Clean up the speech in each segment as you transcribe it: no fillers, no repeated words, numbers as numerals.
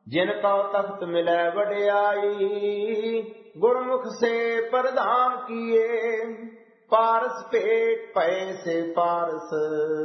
जिन कौ तख्त मिलै वड्याई, गुरमुख से प्रदान किए। पारस पेट पए से पारस,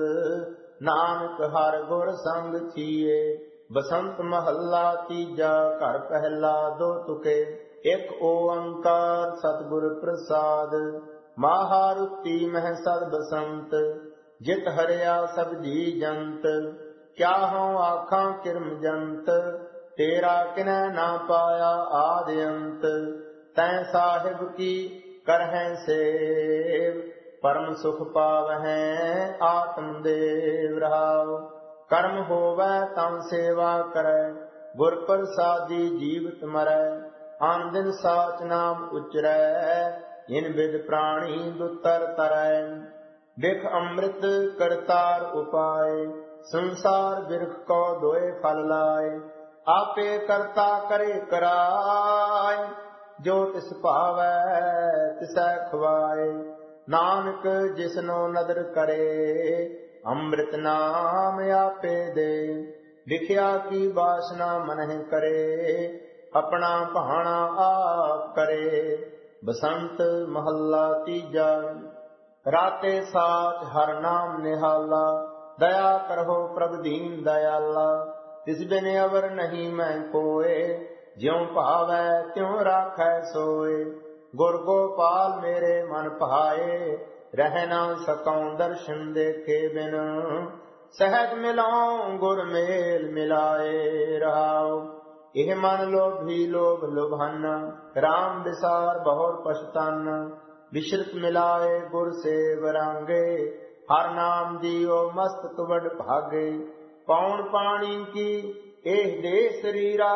नानक हर गुर संग थिए। बसंत महला तीजा, घर पहला दो तुके। एक ओंकार सतगुर प्रसाद, महारुति मह सद बसंत। जित हरिया सब जी जंत, क्या हों आखां किरम जंत। तेरा किनै ना पाया आदि अंत, तैं साहिब की करहैं सेव। परम सुख पावहैं आत्मदेव रहाओ। कर्म होवै तम सेवा करै, गुर प्रसादी जीवत मरै। आन दिन साच नाम उचरै, इन विद प्राणी दुतर तरै। बिख अमृत करतार उपाय, संसार बिरख को दोए फल लाए। आपे करता करे कराय, जो तिस भावै तिसै खुआए। नानक जिसनो नदर करे, अमृत नाम आपे दे। लिखिया की वासना मनह करे, अपना भाणा आप करे। बसंत महला तीजा, राते साच हर नाम निहाला। दया करहो प्रभ दीन दयाला, तिस बिन अवर नहीं मैं कोय। ज्यों भावै त्यों राखै सोय। गुर गोपाल मेरे मन भाए, रह न सकौं दर्शन देखे बिन। सहज मिलाऊं गुर मेल मिलाए रहाओ। एह मन लोभी लोभ लुभाना, राम विसार बहुर पछताना। विश्रुत मिलाए गुर से वरांगे, हर नाम दियो मस्तक वड भागे। पौन पानी की एह दे शरीरा,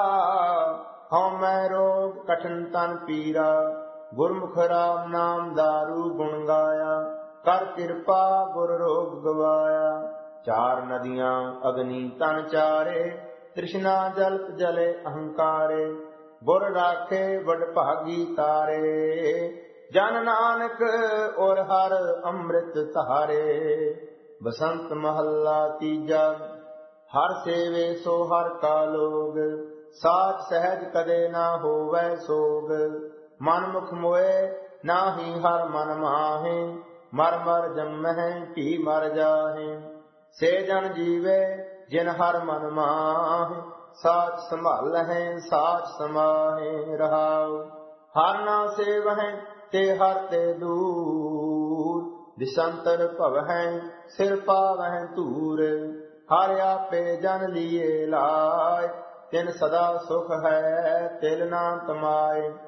हौं मैं रोग कठिन तन पीरा। गुरमुख राम नाम दारू गुण गाया, कर कृपा गुर रोग गवाया। चार नदियां अग्नि तन चारे, तृष्णा जल्प जले अहंकारे। गुर राखे वड भागी तारे, जन नानक और हर अमृत धारे। बसंत महला तीजा, हर सेवे सो हर का लोग। साच सहज कदे ना होवै सोग। मन मुख मोए नाहि हर मन माहे, मर मर जम्मह भी मर जाहे। से जन जीवे जिन हर मन माहे, साच संभालहें साच समाहे रहाओ। हर ना सेवहें ते हर ते दूर, दिसंतर भवहैं सिर पावहैं धूर। हर आपे जन लिए लाय, तिन सदा सुख है तिल ना तमाय।